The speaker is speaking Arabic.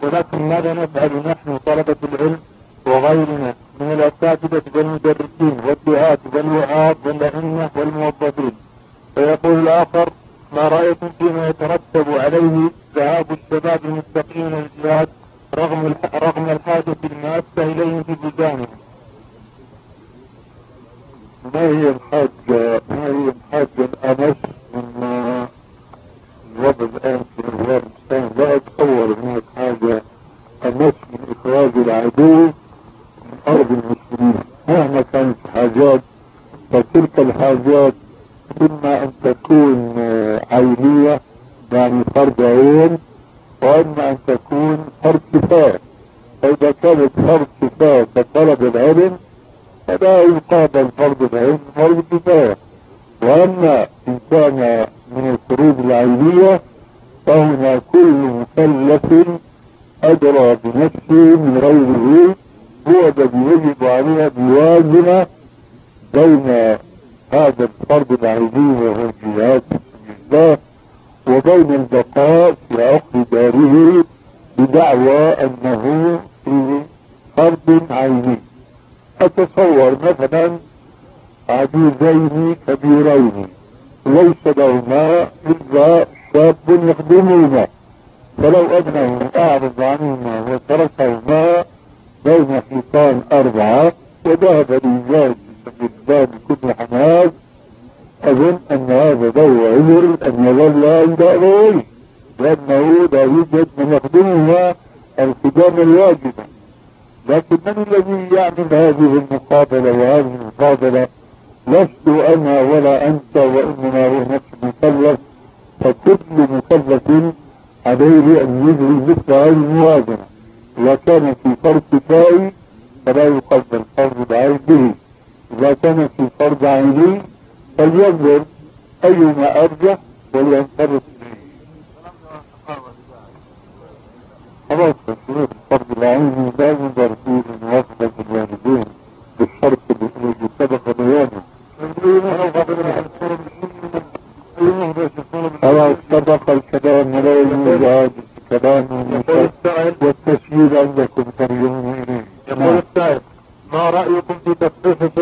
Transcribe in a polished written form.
ولكن ماذا نفعل نحن طلبة العلم وغيرنا من الأساتذة والمدرسين والدعاة والوعاظ والأئمة والموظفين؟ فيقول الآخر: ما رأيكم فيما يترتب عليه ذهاب الشباب المستقيمين للجهاد رغم الحاجة الماسة إليهم في بلدانهم؟ ما هي الحاجة الأمس مما الوضع الآن في أفغانستان؟ لا أتصور هناك حاجة أمس من إخراج العدو من أرض المسلمين مهما كانت الحاجات. فتلك الحاجات إما أن تكون عينية يعني فرض عين، وإما أن تكون فرض كفاية. فإذا كانت فرض كفاية كطلب العلم فلا يقابل فرض العلم فرض كفاية. وأما إن كان من الفروض العينية فهنا كل مكلف أدرى بنفسه من غيره، هو الذي يجب عليه بوازنة بين هذا الفرض العيني وهو الجهاد في سبيل الله وبين البقاء في عقر داره بدعوى أنه في فرض عيني. أتصور مثلا عجوزين كبيرين ليس لهما إلا شاب يخدمهما، فلو أنه أعرض عنهما وتركهما بين حيطان 4 وذهب للجهاد في سبيل الله بكل حماس، أظن أن هذا له عذر أن يظل عند أبويه، لأنه لا يوجد من يخدمهما الخدام الواجبة. لكن من الذي يعمل هذه المقابلة وهذه المقابلة؟ لست أنا ولا أنت، وإنما هو نفس المكلف. فكل مكلف عليه أن يجري مثل هذه الموازنة. إذا كان في فرض كفائي فلا يقدم فرض العين به، إذا كان في فرض عيني فلينظر أيما أرجح ولينصرف به. خلاص تشريف فرض العين لا ينظر فيه موافقة الوالدين بالشرط الذي سبق بيانه. خلاص سبق الكلام ولا يوجد كلام والتسجيل عندكم ترجمون إليه. يقول السائل: ما رأيكم في تصحيح